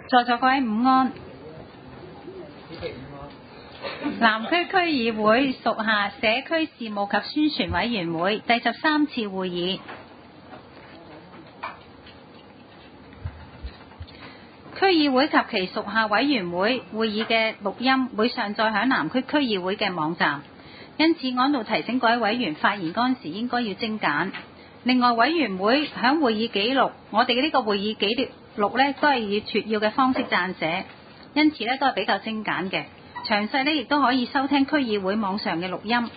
在座各位午安。南區區議會屬下社區事務及宣傳委員會第13次會議。區議會及其屬下委員會會議嘅錄音會上載響南區區議會嘅網站，因此我喺度提醒各位委員發言嗰陣時應該要精簡。另外，委員會響會議記錄，我哋嘅呢個會議記錄呢都係以撮要嘅方式撰寫，因此呢都係比較精簡嘅。詳細呢亦都可以收聽區議會網上嘅錄音。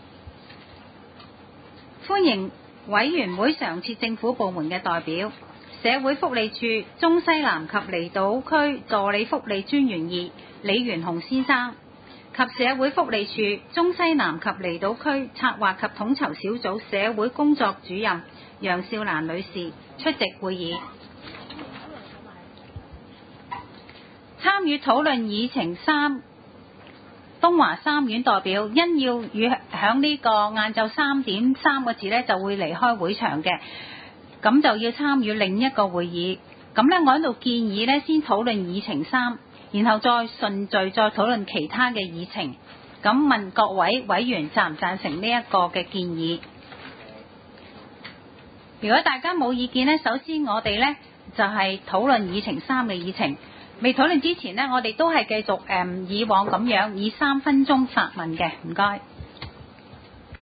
歡迎委員會常設政府部門嘅代表，社會福利署中西南及離島區助理福利專員2李元雄先生及社會福利署中西南及離島區策劃及統籌小組社會工作主任楊少蘭女士出席會議。參與討論議程3東華三院代表因要與響呢個晏晝3點3個字呢就會離開會場嘅，咁就要參與另一個會議。咁呢，我喺度建議呢先討論議程3，然後再順序再討論其他嘅議程。咁問各位委員贊唔贊成呢一個嘅建議？如果大家冇意見呢，首先我哋呢就係討論議程3嘅議程。未討論之前呢，我哋都係繼續以往咁樣以3分鐘發問嘅，唔該。